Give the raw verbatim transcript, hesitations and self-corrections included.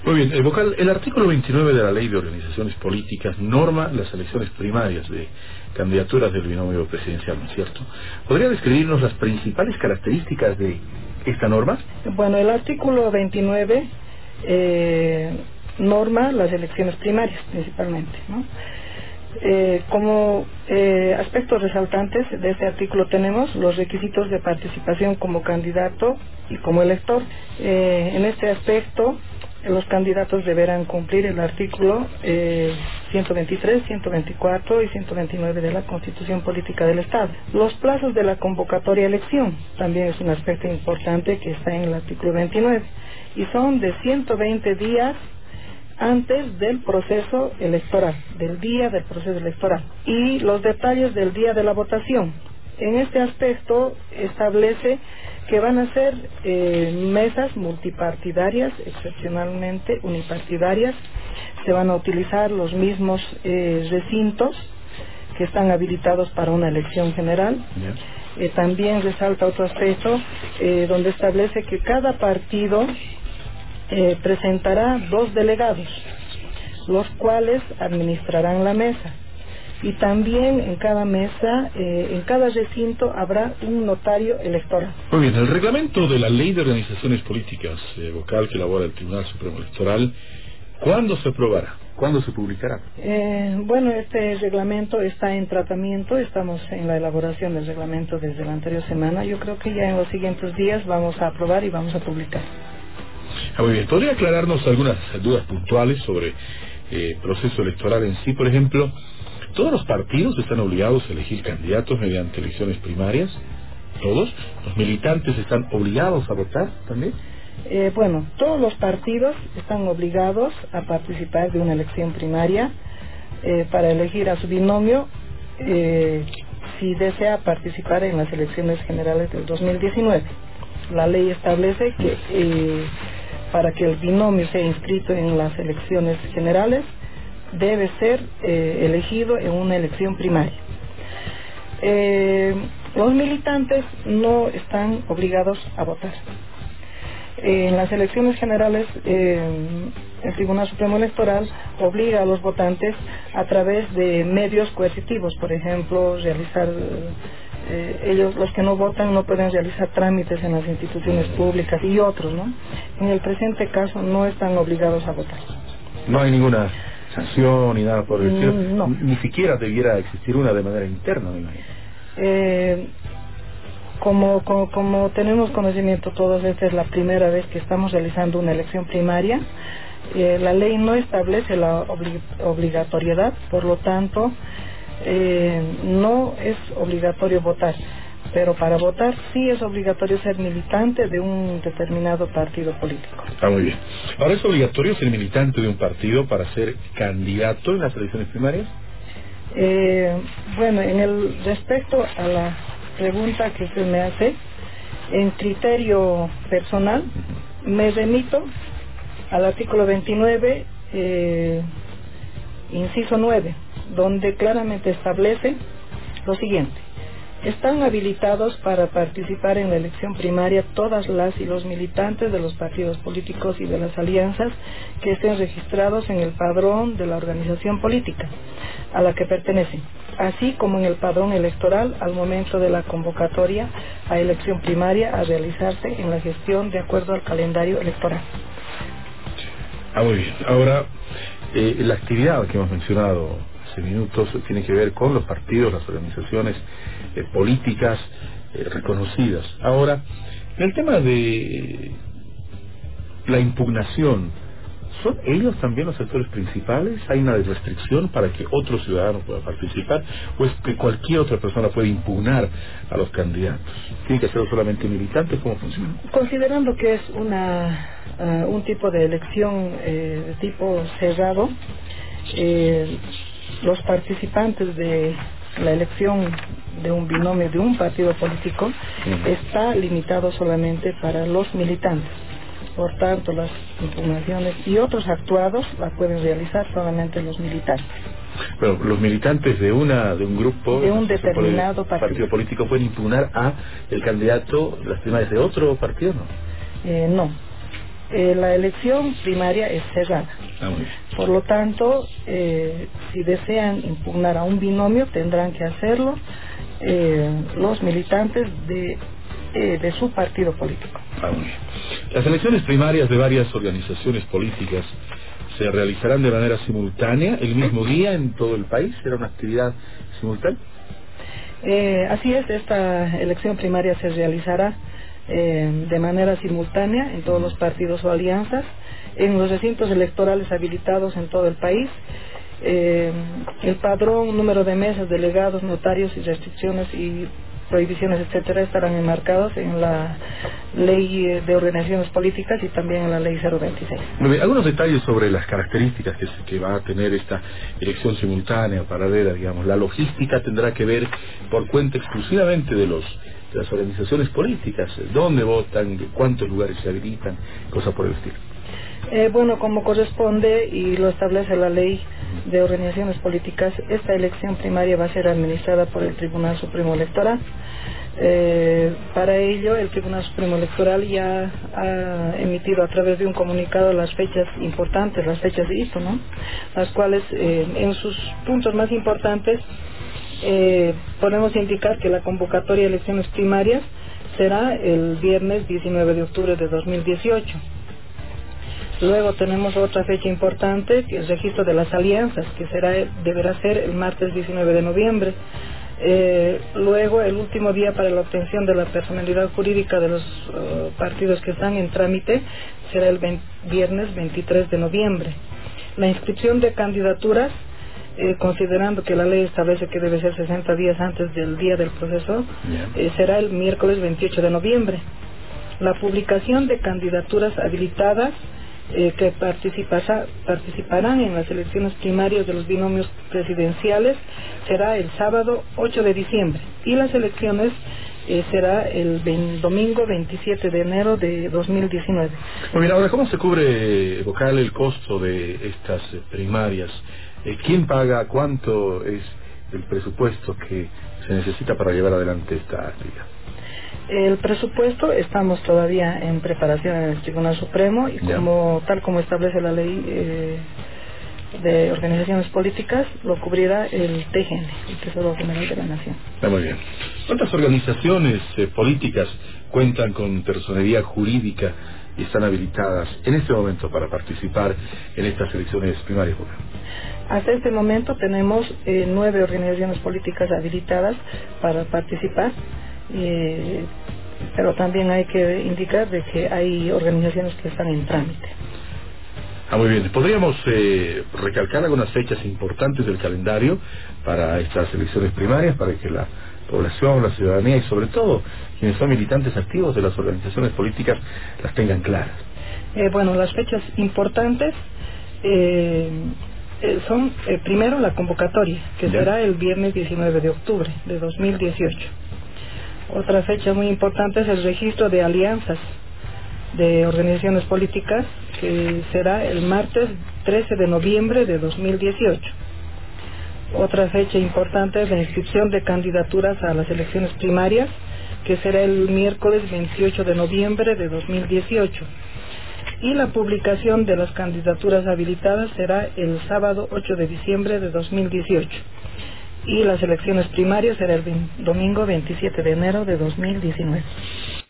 Muy bien, eh, vocal, el artículo veintinueve de la Ley de Organizaciones Políticas norma las elecciones primarias de candidaturas del binomio presidencial, ¿no es cierto? ¿Podría describirnos las principales características de esta norma? Bueno, el artículo veintinueve eh, norma las elecciones primarias principalmente, ¿no? Eh, como eh, aspectos resaltantes de este artículo tenemos los requisitos de participación como candidato y como elector. Eh, en este aspecto, los candidatos deberán cumplir el artículo eh, ciento veintitrés, ciento veinticuatro y ciento veintinueve de la Constitución Política del Estado. Los plazos de la convocatoria a elección también es un aspecto importante que está en el artículo veintinueve y son de ciento veinte días antes del proceso electoral, del día del proceso electoral, y los detalles del día de la votación. En este aspecto establece que van a ser eh, mesas multipartidarias, excepcionalmente unipartidarias. Se van a utilizar los mismos eh, recintos que están habilitados para una elección general. Yeah. Eh, también resalta otro aspecto eh, donde establece que cada partido Eh, presentará dos delegados, los cuales administrarán la mesa, y también en cada mesa, eh, en cada recinto habrá un notario electoral. Muy bien, el reglamento de la Ley de Organizaciones Políticas, eh, vocal, que elabora el Tribunal Supremo Electoral, ¿cuándo se aprobará? ¿Cuándo se publicará? Eh, bueno, este reglamento está en tratamiento, estamos en la elaboración del reglamento desde la anterior semana. Yo creo que ya en los siguientes días vamos a aprobar y vamos a publicar. Ah, muy bien. ¿Podría aclararnos algunas dudas puntuales sobre el eh, proceso electoral en sí? Por ejemplo, ¿todos los partidos están obligados a elegir candidatos mediante elecciones primarias? ¿Todos? ¿Los militantes están obligados a votar también? Eh, bueno, todos los partidos están obligados a participar de una elección primaria eh, para elegir a su binomio eh, si desea participar en las elecciones generales del dos mil diecinueve. La ley establece que eh, para que el binomio sea inscrito en las elecciones generales debe ser eh, elegido en una elección primaria. Eh, los militantes no están obligados a votar. Eh, en las elecciones generales, eh, el Tribunal Supremo Electoral obliga a los votantes a través de medios coercitivos, por ejemplo, realizar eh, ellos, los que no votan, no pueden realizar trámites en las instituciones públicas y otros, ¿no? En el presente caso no están obligados a votar. No hay ninguna sanción ni nada por el estilo. Mm, no. Ni siquiera debiera existir una de manera interna, me imagino. Eh, Como, como, como tenemos conocimiento todos, esta es la primera vez que estamos realizando una elección primaria. Eh, la ley no establece la obli obligatoriedad, por lo tanto, eh, no es obligatorio votar. Pero para votar sí es obligatorio ser militante de un determinado partido político. Está muy bien. ¿Ahora es obligatorio ser militante de un partido para ser candidato en las elecciones primarias? Eh, bueno, en el respecto a la pregunta que usted me hace, en criterio personal me remito al artículo veintinueve, eh, inciso nueve, donde claramente establece lo siguiente: están habilitados para participar en la elección primaria todas las y los militantes de los partidos políticos y de las alianzas que estén registrados en el padrón de la organización política a la que pertenecen, así como en el padrón electoral al momento de la convocatoria a elección primaria a realizarse en la gestión de acuerdo al calendario electoral. Ah, muy bien. Ahora, eh, la actividad que hemos mencionado hace minutos tiene que ver con los partidos, las organizaciones eh, políticas eh, reconocidas. Ahora, en el tema de la impugnación, ¿son ellos también los actores principales? ¿Hay una restricción para que otro ciudadano pueda participar? ¿O es que cualquier otra persona puede impugnar a los candidatos? ¿Tiene que ser solamente militantes? ¿Cómo funciona? Considerando que es una uh, un tipo de elección eh, de tipo cerrado, eh, los participantes de la elección de un binomio de un partido político uh-huh. está limitado solamente para los militantes. Por tanto, las impugnaciones y otros actuados las pueden realizar solamente los militantes. Bueno, los militantes de una de un grupo de un determinado partido. partido político pueden impugnar a el candidato de las primarias de otro partido, ¿no? Eh, no. eh, la elección primaria es cerrada. Ah, muy bien. Por lo tanto, eh, si desean impugnar a un binomio, tendrán que hacerlo eh, los militantes de, eh, de su partido político. Ah, muy bien. Las elecciones primarias de varias organizaciones políticas se realizarán de manera simultánea el mismo día en todo el país. ¿Será una actividad simultánea? Eh, así es, esta elección primaria se realizará eh, de manera simultánea en todos los partidos o alianzas, en los recintos electorales habilitados en todo el país. Eh, el padrón, número de mesas, delegados, notarios y restricciones y prohibiciones, etcétera, estarán enmarcados en la ley de organizaciones políticas y también en la ley cero veintiséis. Muy bien. Algunos detalles sobre las características que, se, que va a tener esta elección simultánea, paralela, digamos. La logística tendrá que ver por cuenta exclusivamente de los de las organizaciones políticas, dónde votan, cuántos lugares se habilitan, cosas por el estilo. Eh, bueno, como corresponde y lo establece la ley de organizaciones políticas, esta elección primaria va a ser administrada por el Tribunal Supremo Electoral. Eh, para ello, el Tribunal Supremo Electoral ya ha emitido a través de un comunicado las fechas importantes, las fechas de hito, ¿no? Las cuales, eh, en sus puntos más importantes, eh, podemos indicar que la convocatoria de elecciones primarias será el viernes diecinueve de octubre de dos mil dieciocho. Luego tenemos otra fecha importante, que es el registro de las alianzas, que será deberá ser el martes diecinueve de noviembre. Eh, luego, el último día para la obtención de la personalidad jurídica de los uh, partidos que están en trámite será el veinte, viernes veintitrés de noviembre. La inscripción de candidaturas, eh, considerando que la ley establece que debe ser sesenta días antes del día del proceso, eh, será el miércoles veintiocho de noviembre. La publicación de candidaturas habilitadas Eh, que participa, participarán en las elecciones primarias de los binomios presidenciales será el sábado ocho de diciembre y las elecciones eh, será el veinte, domingo veintisiete de enero de dos mil diecinueve. Muy bien, ahora, ¿cómo se cubre, vocal, el costo de estas eh, primarias? Eh, ¿Quién paga? ¿Cuánto es el presupuesto que se necesita para llevar adelante esta actividad? El presupuesto estamos todavía en preparación en el Tribunal Supremo y como tal como establece la ley eh, de organizaciones políticas, lo cubrirá el T G N, el Tesoro General de la Nación. Está muy bien. ¿Cuántas organizaciones eh, políticas cuentan con personería jurídica y están habilitadas en este momento para participar en estas elecciones primarias? Hasta este momento tenemos eh, nueve organizaciones políticas habilitadas para participar. Eh, pero también hay que indicar de que hay organizaciones que están en trámite. Ah, muy bien. ¿Podríamos eh, recalcar algunas fechas importantes del calendario para estas elecciones primarias, para que la población, la ciudadanía y sobre todo quienes son militantes activos de las organizaciones políticas las tengan claras? Eh, bueno, las fechas importantes eh, eh, son eh, primero la convocatoria, que ¿Ya? será el viernes diecinueve de octubre de dos mil dieciocho. Otra fecha muy importante es el registro de alianzas de organizaciones políticas, que será el martes trece de noviembre de dos mil dieciocho. Otra fecha importante es la inscripción de candidaturas a las elecciones primarias, que será el miércoles veintiocho de noviembre de dos mil dieciocho. Y la publicación de las candidaturas habilitadas será el sábado ocho de diciembre de dos mil dieciocho. Y las elecciones primarias será el domingo veintisiete de enero de dos mil diecinueve.